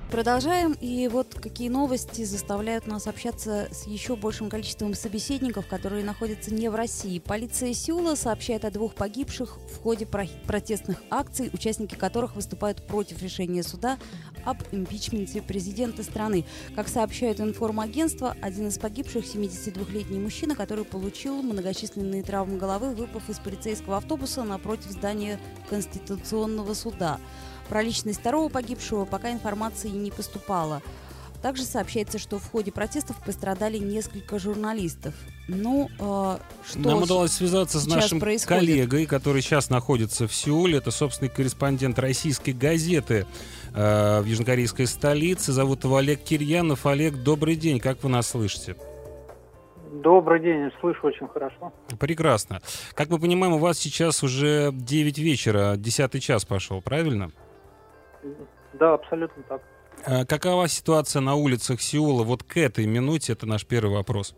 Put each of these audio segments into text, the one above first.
Продолжаем. И вот какие новости заставляют нас общаться с еще большим количеством собеседников, которые находятся не в России. Полиция Сеула сообщает о 2 погибших в ходе протестных акций, участники которых выступают против решения суда об импичменте президента страны. Как сообщают информагентства, один из погибших – 72-летний мужчина, который получил многочисленные травмы головы, выпав из полицейского автобуса напротив здания Конституционного суда. Про личность второго погибшего пока информации не поступало. Также сообщается, что в ходе протестов пострадали несколько журналистов. Что нам удалось связаться с нашим происходит? Коллегой, который сейчас находится в Сеуле. Это собственный корреспондент российской газеты в южнокорейской столице. Зовут его Олег Кирьянов. Олег, добрый день. Как вы нас слышите? Добрый день, слышу очень хорошо. Прекрасно. Как мы понимаем, у вас сейчас уже 9 вечера, 10-й час пошел, правильно? Да, абсолютно так. Какова ситуация на улицах Сеула вот к этой минуте? Это наш первый вопрос.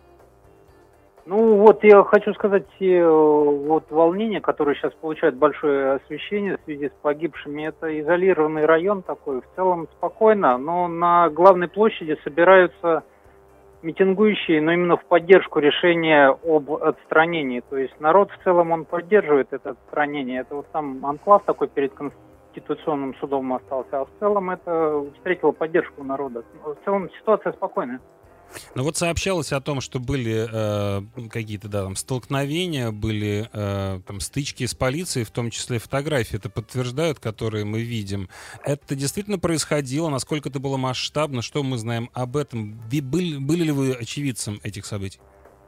Я хочу сказать, волнение, которое сейчас получает большое освещение в связи с погибшими, это изолированный район такой, в целом спокойно, но на главной площади собираются митингующие, но именно в поддержку решения об отстранении. То есть народ в целом, он поддерживает это отстранение. Это вот там анклав такой перед Конституционным судом остался, а в целом это встретило поддержку народа. В целом ситуация спокойная. Ну вот сообщалось о том, что были какие-то столкновения, были стычки с полицией, в том числе фотографии это подтверждают, которые мы видим. Это действительно происходило? Насколько это было масштабно? Что мы знаем об этом? Были ли вы очевидцем этих событий?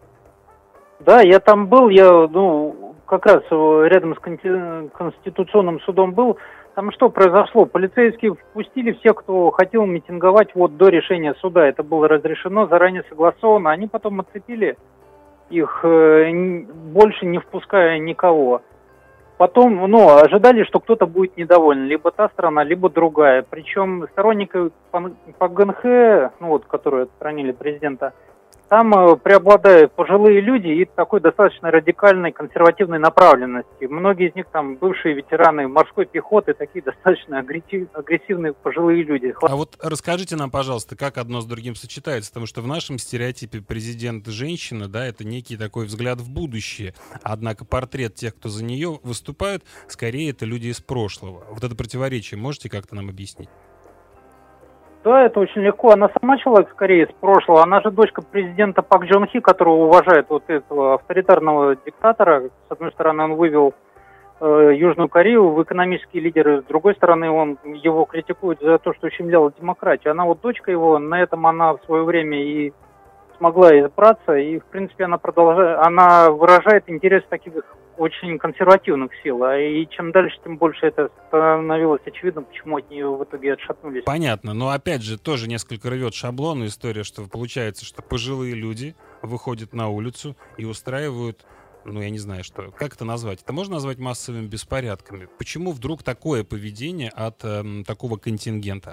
Да, я там был, как раз рядом с Конституционным судом был. Там что произошло? Полицейские впустили всех, кто хотел митинговать до решения суда. Это было разрешено, заранее согласовано. Они потом отцепили их, больше не впуская никого. Потом, ожидали, что кто-то будет недоволен. Либо та сторона, либо другая. Причем сторонники ПГНХ, которые отстранили президента, там преобладают пожилые люди и такой достаточно радикальной консервативной направленности. Многие из них там бывшие ветераны морской пехоты, такие достаточно агрессивные пожилые люди. А вот расскажите нам, пожалуйста, как одно с другим сочетается, потому что в нашем стереотипе президент женщина, это некий такой взгляд в будущее. Однако портрет тех, кто за нее выступает, скорее это люди из прошлого. Вот это противоречие можете как-то нам объяснить? Да, это очень легко. Она сама человек скорее из прошлого. Она же дочка президента Пак Джон Хи, которого уважает этого авторитарного диктатора. С одной стороны, он вывел Южную Корею в экономические лидеры. С другой стороны, он его критикует за то, что ущемлял демократию. Она дочка его, на этом она в свое время и смогла избраться. И, в принципе, она выражает интерес таких очень консервативных сил, и чем дальше, тем больше это становилось очевидно, почему от нее в итоге отшатнулись. Понятно, но опять же тоже несколько рвет шаблон история, что получается, что пожилые люди выходят на улицу и устраивают, я не знаю что, как это назвать? Это можно назвать массовыми беспорядками? Почему вдруг такое поведение от такого контингента?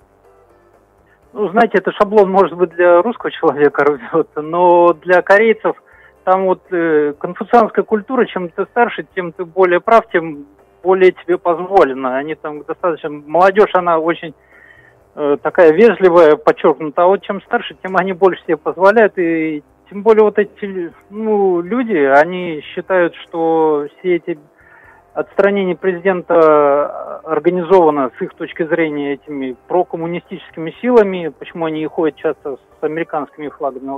Знаете, это шаблон может быть для русского человека рвет, но для корейцев там конфуцианская культура, чем ты старше, тем ты более прав, тем более тебе позволено. Они там достаточно... Молодежь, она очень такая вежливая, подчеркнута, а чем старше, тем они больше себе позволяют. И тем более эти люди, они считают, что все эти отстранения президента организовано с их точки зрения этими прокоммунистическими силами, почему они ходят часто с американскими флагами.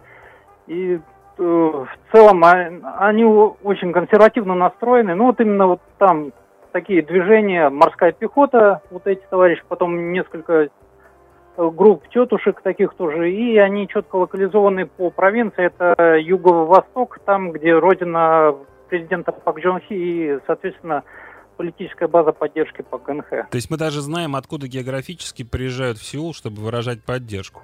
И в целом они очень консервативно настроены. Именно там такие движения, морская пехота, эти товарищи, потом несколько групп тетушек таких тоже, и они четко локализованы по провинции. Это юго-восток, там, где родина президента Пак Джон Хи и, соответственно, политическая база поддержки ПГНХ. То есть мы даже знаем, откуда географически приезжают в Сеул, чтобы выражать поддержку.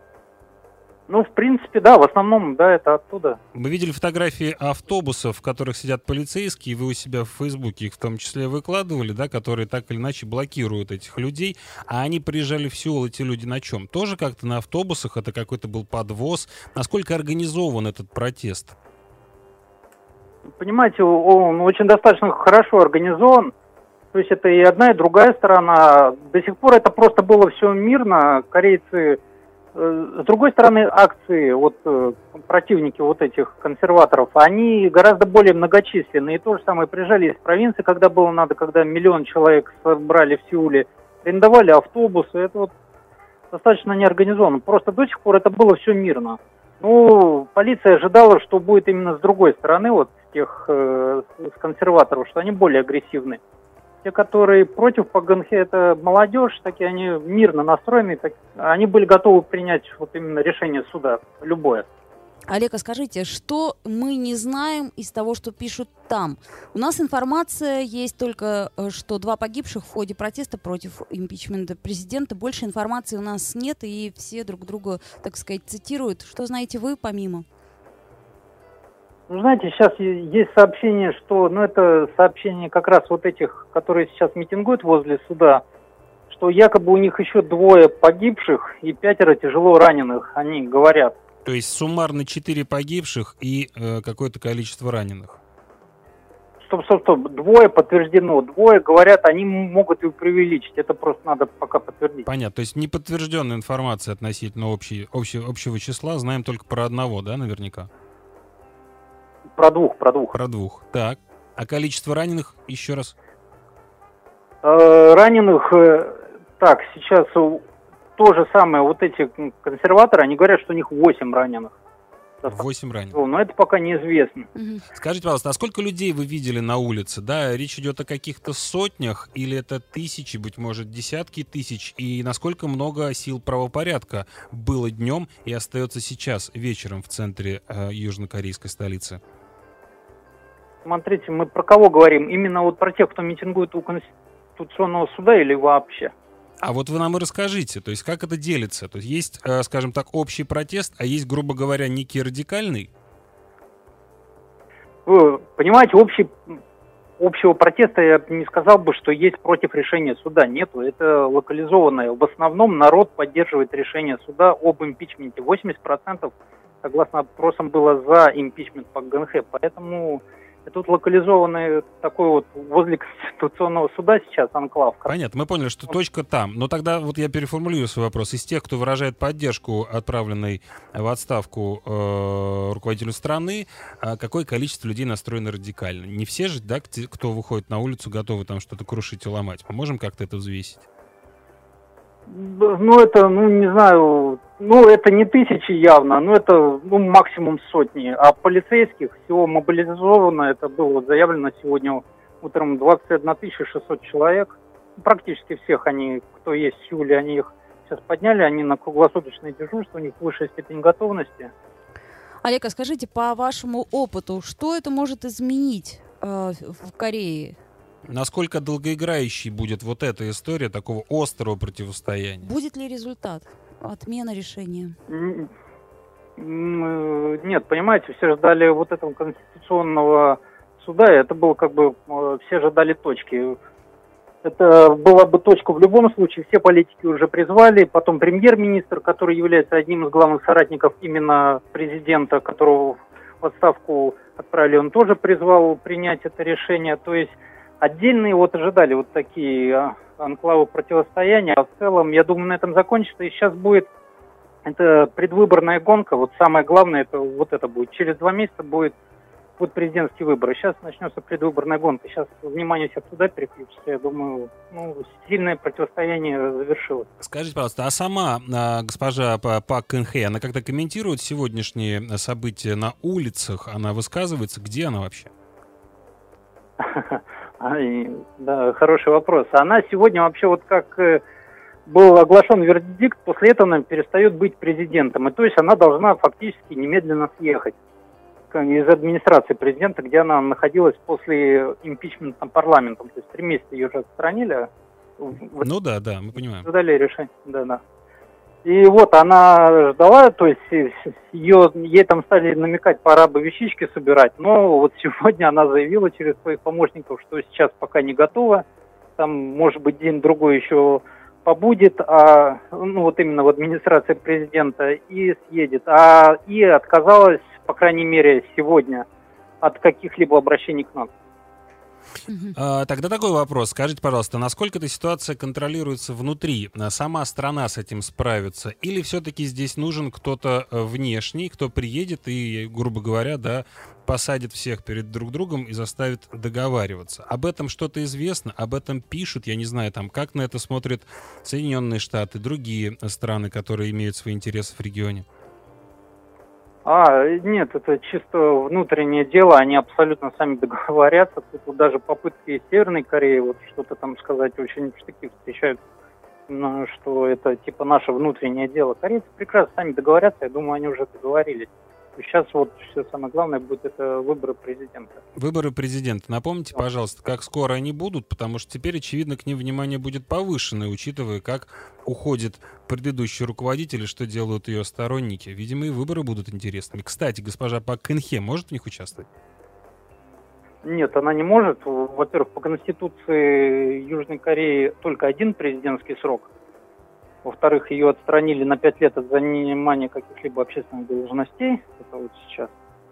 В принципе, да, в основном, это оттуда. Мы видели фотографии автобусов, в которых сидят полицейские, вы у себя в Фейсбуке их в том числе выкладывали, которые так или иначе блокируют этих людей, а они приезжали в Сеул, эти люди на чем? Тоже как-то на автобусах, это какой-то был подвоз? Насколько организован этот протест? Понимаете, он очень достаточно хорошо организован. То есть это и одна, и другая сторона. До сих пор это просто было все мирно. Корейцы, с другой стороны, акции, противники вот этих консерваторов, они гораздо более многочисленные. И то же самое приезжали из провинции, когда было надо, когда 1 миллион человек собрали в Сеуле, арендовали автобусы. Это достаточно неорганизованно. Просто до сих пор это было все мирно. Ну, полиция ожидала, что будет именно с другой стороны, с консерваторов, что они более агрессивны. Те, которые против ПГНХ, это молодежь, такие они мирно настроены, они были готовы принять именно решение суда, любое. Олег, а скажите, что мы не знаем из того, что пишут там? У нас информация есть только, что 2 погибших в ходе протеста против импичмента президента. Больше информации у нас нет, и все друг друга, так сказать, цитируют. Что знаете вы помимо? Ну, знаете, сейчас есть сообщение, что, это сообщение как раз этих, которые сейчас митингуют возле суда, что якобы у них еще 2 погибших и 5 тяжело раненых, они говорят. То есть суммарно 4 погибших и какое-то количество раненых. Стоп. 2 подтверждено. 2 говорят, они могут и преувеличить. Это просто надо пока подтвердить. Понятно. То есть неподтвержденная информация относительно общего числа. Знаем только про 1, да, наверняка? Про двух. Про 2. Так. А количество раненых еще раз? Раненых, сейчас то же самое, эти консерваторы, они говорят, что у них 8 раненых. 8 раненых. Но это пока неизвестно. Скажите, пожалуйста, а сколько людей вы видели на улице? Да, речь идет о каких-то сотнях или это тысячи, быть может, десятки тысяч? И насколько много сил правопорядка было днем и остается сейчас вечером в центре южнокорейской столицы? Смотрите, мы про кого говорим? Именно про тех, кто митингует у Конституционного суда или вообще? А вы нам и расскажите, то есть как это делится? То есть есть, скажем так, общий протест, а есть, грубо говоря, некий радикальный? Вы понимаете, общего протеста я не сказал бы, что есть против решения суда. Нету, это локализованное. В основном народ поддерживает решение суда об импичменте. 80%, согласно опросам, было за импичмент по ГНХ. Поэтому тут локализованный такой возле Конституционного суда сейчас анклав. Понятно, мы поняли, что точка там. Но тогда я переформулирую свой вопрос. Из тех, кто выражает поддержку отправленной в отставку руководителю страны, какое количество людей настроено радикально? Не все же, да, кто выходит на улицу, готовы там что-то крушить и ломать? Мы можем как-то это взвесить? Не знаю, это не тысячи явно, это максимум сотни. А полицейских всего мобилизовано, это было заявлено сегодня утром 21 600 человек. Практически всех кто есть в Сеуле, они их сейчас подняли, они на круглосуточное дежурство, у них высшая степень готовности. Олег, а скажите, по вашему опыту, что это может изменить в Корее? Насколько долгоиграющей будет эта история такого острого противостояния? Будет ли результат? Отмена решения? Нет, понимаете, все ждали этого конституционного суда, и это было все ждали точки. Это была бы точка в любом случае, все политики уже призвали, потом премьер-министр, который является одним из главных соратников именно президента, которого в отставку отправили, он тоже призвал принять это решение, то есть отдельные ожидали такие анклавы противостояния, а в целом, я думаю, на этом закончится, и сейчас будет это предвыборная гонка, самое главное, это будет, через 2 месяца будут президентские выборы, сейчас начнется предвыборная гонка, сейчас внимание всех туда переключится, я думаю, сильное противостояние завершилось. Скажите, пожалуйста, а сама госпожа Пак Кын-хе, она как-то комментирует сегодняшние события на улицах, она высказывается, где она вообще? Да, хороший вопрос. Она сегодня вообще как был оглашен вердикт, после этого она перестает быть президентом. И то есть она должна фактически немедленно съехать из администрации президента, где она находилась после импичмента парламентом. То есть 3 месяца ее уже отстранили. Да, мы понимаем. Дали решение, да. И она ждала, то есть ей там стали намекать, пора бы вещички собирать, но сегодня она заявила через своих помощников, что сейчас пока не готова, там, может быть, день-другой еще побудет, именно в администрации президента и съедет, и отказалась, по крайней мере, сегодня от каких-либо обращений к нам. Тогда такой вопрос. Скажите, пожалуйста, насколько эта ситуация контролируется внутри? Сама страна с этим справится? Или все-таки здесь нужен кто-то внешний, кто приедет и, грубо говоря, да, посадит всех перед друг другом и заставит договариваться? Об этом что-то известно? Об этом пишут? Я не знаю, там, как на это смотрят Соединенные Штаты, другие страны, которые имеют свои интересы в регионе? Нет, это чисто внутреннее дело, они абсолютно сами договорятся. Тут вот даже попытки из Северной Кореи вот что-то там сказать очень в штыки встречают, что это типа наше внутреннее дело. Корейцы прекрасно сами договорятся, я думаю, они уже договорились. Сейчас вот все самое главное будет это выборы президента. Выборы президента. Напомните, пожалуйста, как скоро они будут, потому что теперь, очевидно, к ним внимание будет повышенное, учитывая, как уходит предыдущий руководитель и что делают ее сторонники. Видимо, и выборы будут интересными. Кстати, госпожа Пак Кын Хе может в них участвовать? Нет, она не может. Во-первых, по Конституции Южной Кореи только один президентский срок. Во-вторых, ее отстранили на 5 лет от занимания каких-либо общественных должностей. Это вот сейчас.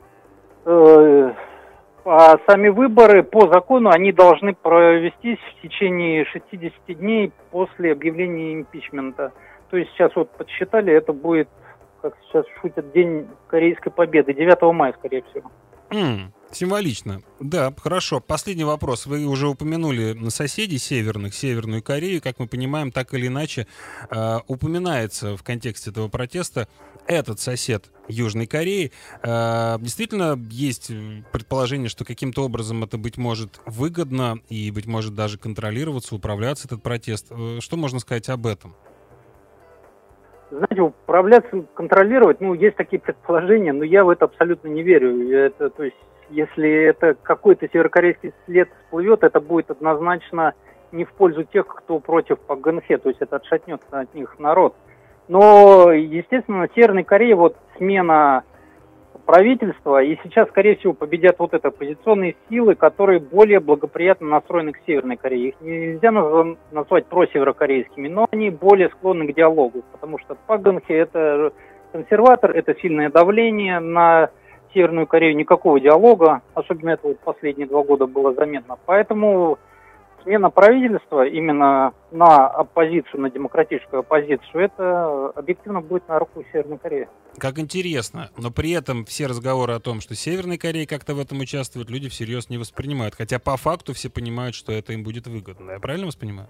А сами выборы по закону, они должны провестись в течение 60 дней после объявления импичмента. То есть сейчас вот подсчитали, это будет, как сейчас шутят, День Корейской Победы, 9 мая, скорее всего. Символично. Да, хорошо. Последний вопрос. Вы уже упомянули соседей северных, Северную Корею. Как мы понимаем, так или иначе упоминается в контексте этого протеста этот сосед Южной Кореи. Действительно, есть предположение, что каким-то образом это, быть может, выгодно и, быть может, даже контролироваться, управляться этот протест. Что можно сказать об этом? Знаете, управляться, контролировать, есть такие предположения, но я в это абсолютно не верю. То есть, если это какой-то северокорейский след всплывет, это будет однозначно не в пользу тех, кто против Пак Кын Хе, то есть это отшатнет от них народ. Но, естественно, в Северной Корее вот смена правительства, и сейчас, скорее всего, победят вот это оппозиционные силы, которые более благоприятно настроены к Северной Корее. Их нельзя назвать просеверокорейскими, но они более склонны к диалогу, потому что Пак Кын Хе это консерватор, это сильное давление на Северную Корею, никакого диалога, особенно это вот последние 2 года было заметно. Поэтому смена правительства именно на оппозицию, на демократическую оппозицию, это объективно будет на руку Северной Кореи. Как интересно, но при этом все разговоры о том, что Северная Корея как-то в этом участвует, люди всерьез не воспринимают. Хотя по факту все понимают, что это им будет выгодно. Я правильно вас понимаю?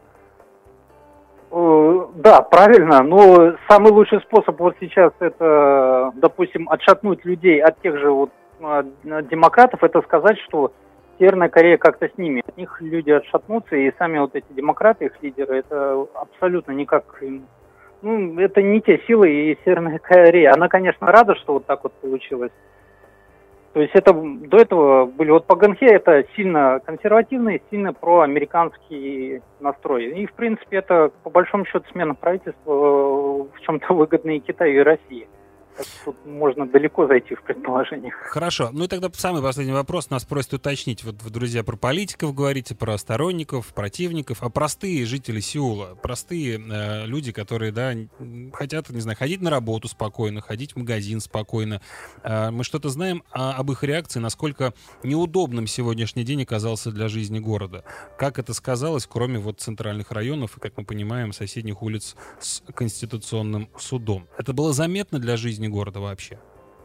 Да, правильно. Но самый лучший способ вот сейчас это, допустим, отшатнуть людей от тех же вот демократов, это сказать, что Северная Корея как-то с ними. От них люди отшатнутся, и сами вот эти демократы, их лидеры, это абсолютно никак... это не те силы, и Северная Корея. Она, конечно, рада, что вот так вот получилось. То есть это до этого были... Вот Пак Кын Хе это сильно консервативный, сильно проамериканский настрой. И, в принципе, это, по большому счету, смена правительства в чем-то выгодна и Китаю, и России. Так что тут можно далеко зайти в предположениях. Хорошо. Ну и тогда самый последний вопрос. Нас просят уточнить. Вот вы, друзья, про политиков говорите, про сторонников, противников, а простые жители Сеула, простые люди, которые, да, хотят, не знаю, ходить на работу спокойно, ходить в магазин спокойно. Мы что-то знаем об их реакции, насколько неудобным сегодняшний день оказался для жизни города. Как это сказалось, кроме вот центральных районов и, как мы понимаем, соседних улиц с Конституционным судом? Это было заметно для жизни города вообще?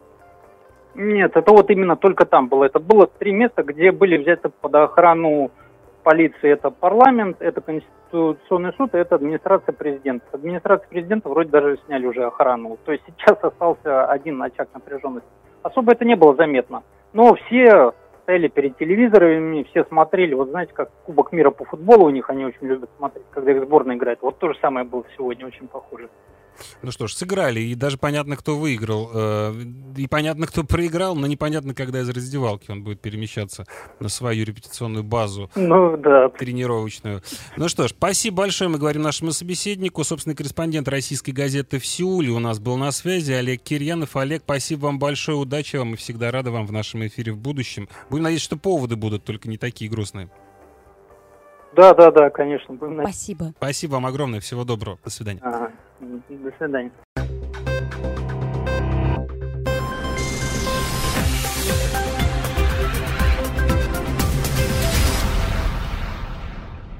Нет, это вот именно только там было. Это было 3 места, где были взяты под охрану полиции. Это парламент, это Конституционный суд, и это администрация президента. Администрация президента вроде даже сняли уже охрану. То есть сейчас остался один очаг напряженности. Особо это не было заметно. Но все стояли перед телевизорами, все смотрели. Вот знаете, как Кубок мира по футболу у них, они очень любят смотреть, когда их сборная играет. Вот то же самое было сегодня, очень похоже. Ну что ж, сыграли, и даже понятно, кто выиграл, и понятно, кто проиграл, но непонятно, когда из раздевалки он будет перемещаться на свою репетиционную базу, тренировочную. Ну что ж, спасибо большое, мы говорим нашему собеседнику, собственный корреспондент российской газеты в Сеуле у нас был на связи, Олег Кирьянов. Олег, спасибо вам большое, удачи вам, мы всегда рады вам в нашем эфире в будущем. Будем надеяться, что поводы будут, только не такие грустные. Да, конечно. Спасибо. Спасибо вам огромное, всего доброго, до свидания. До свидания.